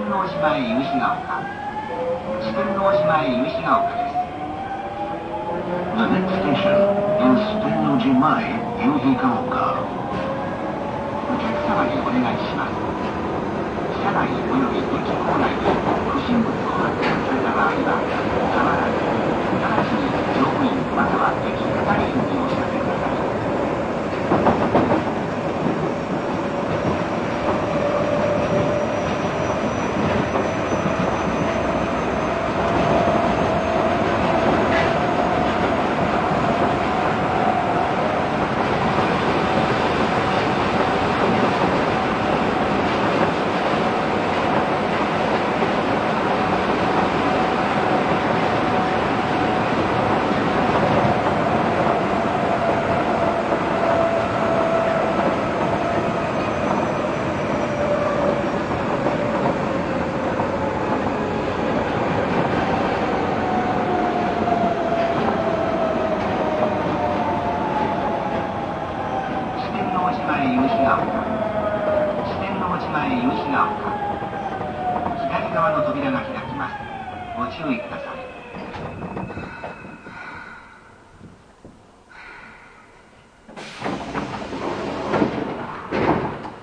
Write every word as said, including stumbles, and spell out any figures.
王島へ夕日が丘。四天王島へ夕日が丘です。 The next station is Stennojimae Yuhikaoka. お客様にお願いします。車内および駅構内で不審物を発見された場合は、必ず直ちに乗務員または駅係員にお知らせください。左側の扉が開きます。ご注意ください。